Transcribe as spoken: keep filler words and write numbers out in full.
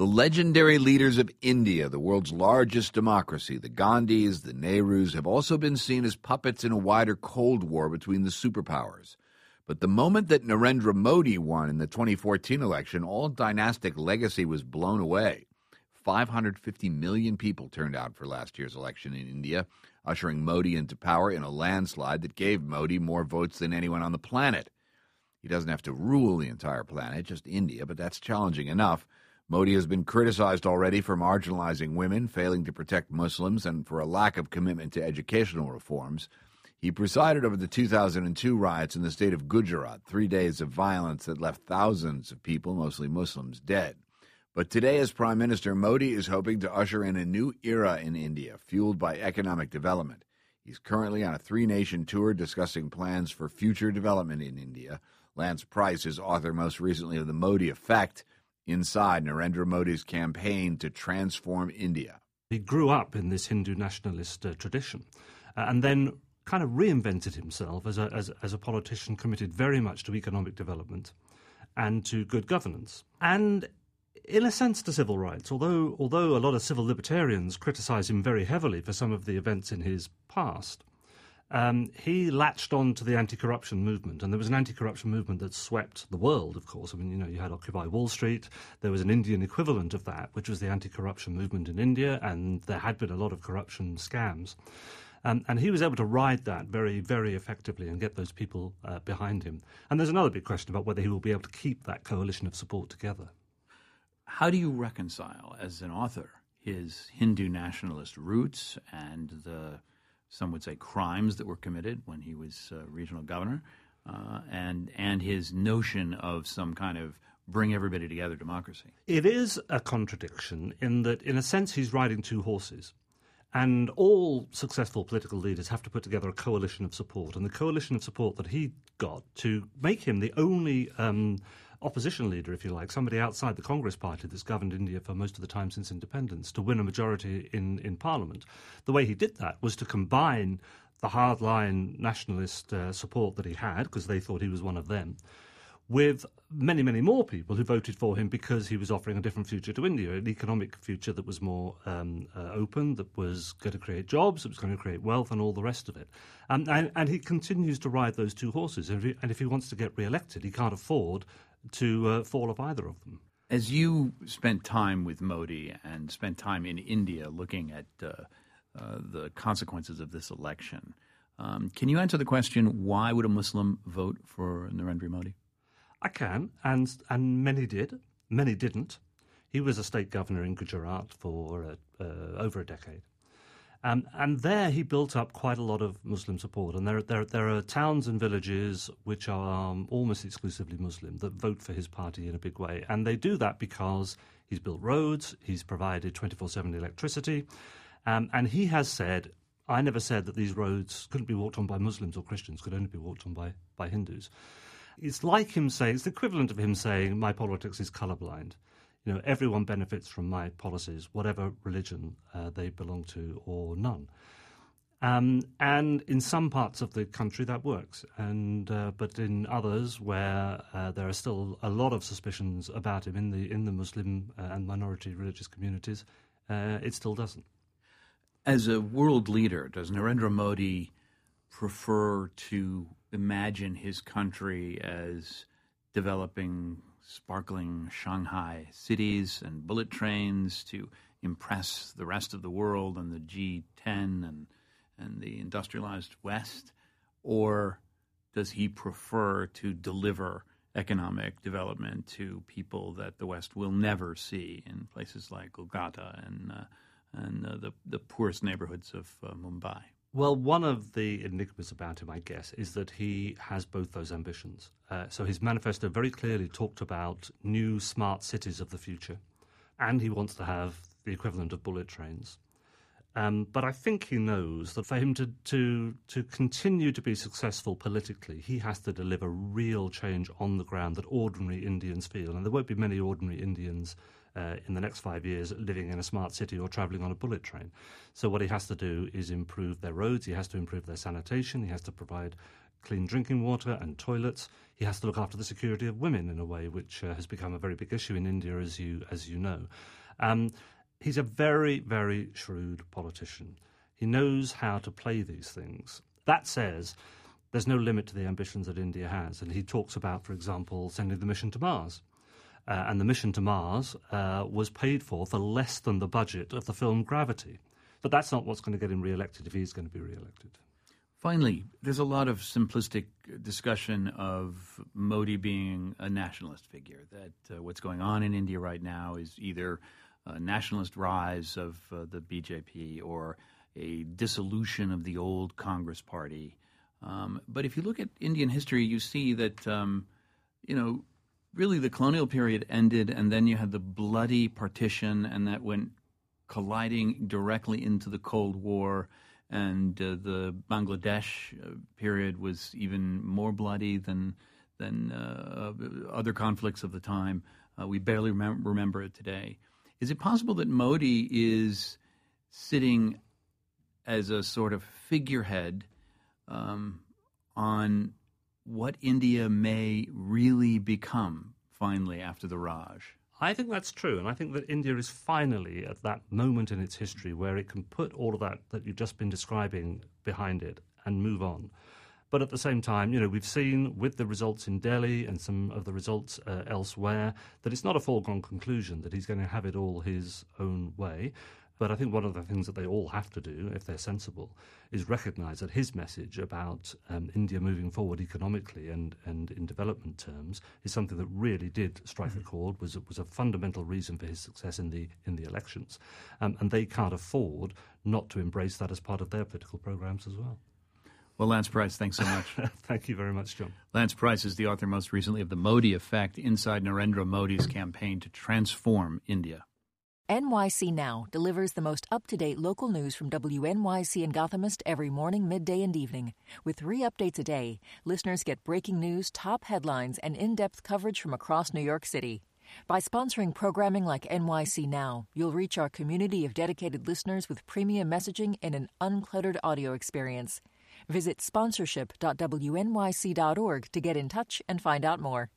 The legendary leaders of India, the world's largest democracy, the Gandhis, the Nehrus, have also been seen as puppets in a wider Cold War between the superpowers. But the moment that Narendra Modi won in the twenty fourteen election, all dynastic legacy was blown away. five hundred fifty million people turned out for last year's election in India, ushering Modi into power in a landslide that gave Modi more votes than anyone on the planet. He doesn't have to rule the entire planet, just India, but that's challenging enough. Modi has been criticized already for marginalizing women, failing to protect Muslims, and for a lack of commitment to educational reforms. He presided over the two thousand two riots in the state of Gujarat, three days of violence that left thousands of people, mostly Muslims, dead. But today, as Prime Minister, Modi is hoping to usher in a new era in India, fueled by economic development. He's currently on a three-nation tour discussing plans for future development in India. Lance Price is author most recently of The Modi Effect, inside Narendra Modi's campaign to transform India. He grew up in this Hindu nationalist uh, tradition uh, and then kind of reinvented himself as a, as, as a politician committed very much to economic development and to good governance. And in a sense to civil rights, although although a lot of civil libertarians criticise him very heavily for some of the events in his past, um, he latched on to the anti-corruption movement, and there was an anti-corruption movement that swept the world, of course. I mean, you know, you had Occupy Wall Street, there was an Indian equivalent of that, which was the anti-corruption movement in India, and there had been a lot of corruption scams. Um, and he was able to ride that very, very effectively and get those people uh, behind him. And there's another big question about whether he will be able to keep that coalition of support together. How do you reconcile, as an author, his Hindu nationalist roots and the, some would say, crimes that were committed when he was uh, regional governor, uh, and and his notion of some kind of bring everybody together democracy? It is a contradiction in that, in a sense, he's riding two horses. And all successful political leaders have to put together a coalition of support. And the coalition of support that he got to make him the only um, opposition leader, if you like, somebody outside the Congress party that's governed India for most of the time since independence, to win a majority in, in Parliament. The way he did that was to combine the hardline nationalist uh, support that he had, because they thought he was one of them, with many, many more people who voted for him because he was offering a different future to India, an economic future that was more um, uh, open, that was going to create jobs, that was going to create wealth and all the rest of it. Um, and, and he continues to ride those two horses. And if he, and if he wants to get re-elected, he can't afford to uh, fall off either of them. As you spent time with Modi and spent time in India looking at uh, uh, the consequences of this election, um, can you answer the question, why would a Muslim vote for Narendra Modi? I can, and and many did. Many didn't. He was a state governor in Gujarat for uh, uh, over a decade. Um, and there he built up quite a lot of Muslim support. And there, there, there are towns and villages which are um, almost exclusively Muslim that vote for his party in a big way. And they do that because he's built roads, he's provided twenty-four seven electricity, um, and he has said, I never said that these roads couldn't be walked on by Muslims or Christians, could only be walked on by, by Hindus. It's like him saying, it's the equivalent of him saying, my politics is colourblind. You know, everyone benefits from my policies, whatever religion uh, they belong to or none. Um, and in some parts of the country that works, and uh, but in others where uh, there are still a lot of suspicions about him in the in the Muslim uh, and minority religious communities, uh, it still doesn't. As a world leader, does Narendra Modi prefer to imagine his country as developing sparkling Shanghai cities and bullet trains to impress the rest of the world and the G ten and, and the industrialized West? Or does he prefer to deliver economic development to people that the West will never see in places like Kolkata and, uh, and uh, the, the poorest neighborhoods of uh, Mumbai? Well, one of the enigmas about him, I guess, is that he has both those ambitions. Uh, so his manifesto very clearly talked about new smart cities of the future, and he wants to have the equivalent of bullet trains. Um, but I think he knows that for him to, to, to continue to be successful politically, he has to deliver real change on the ground that ordinary Indians feel. And there won't be many ordinary Indians uh, in the next five years living in a smart city or travelling on a bullet train. So what he has to do is improve their roads, he has to improve their sanitation, he has to provide clean drinking water and toilets. He has to look after the security of women in a way which uh, has become a very big issue in India, as you as you know. Um, he's a very, very shrewd politician. He knows how to play these things. That says there's no limit to the ambitions that India has. And he talks about, for example, sending the mission to Mars. Uh, and the mission to Mars uh, was paid for for less than the budget of the film Gravity. But that's not what's going to get him re-elected if he's going to be re-elected. Finally, there's a lot of simplistic discussion of Modi being a nationalist figure, that uh, what's going on in India right now is either a nationalist rise of uh, the B J P or a dissolution of the old Congress party. Um, but if you look at Indian history, you see that, um, you know, really the colonial period ended, and then you had the bloody partition, and that went colliding directly into the Cold War. And uh, the Bangladesh uh, period was even more bloody than than uh, other conflicts of the time. Uh, we barely remem- remember it today. Is it possible that Modi is sitting as a sort of figurehead um, on what India may really become finally after the Raj? I think that's true, and I think that India is finally at that moment in its history where it can put all of that that you've just been describing behind it and move on. But at the same time, you know, we've seen with the results in Delhi and some of the results uh, elsewhere that it's not a foregone conclusion that he's going to have it all his own way. But I think one of the things that they all have to do, if they're sensible, is recognise that his message about um, India moving forward economically and, and in development terms is something that really did strike mm-hmm. a chord, was was a fundamental reason for his success in the in the elections. Um, and they can't afford not to embrace that as part of their political programmes as well. Well, Lance Price, thanks so much. Thank you very much, John. Lance Price is the author most recently of The Modi Effect, Inside Narendra Modi's Campaign to Transform India. N Y C Now delivers the most up-to-date local news from W N Y C and Gothamist every morning, midday, and evening. With three updates a day, listeners get breaking news, top headlines, and in-depth coverage from across New York City. By sponsoring programming like N Y C Now, you'll reach our community of dedicated listeners with premium messaging and an uncluttered audio experience. Visit sponsorship dot W N Y C dot org to get in touch and find out more.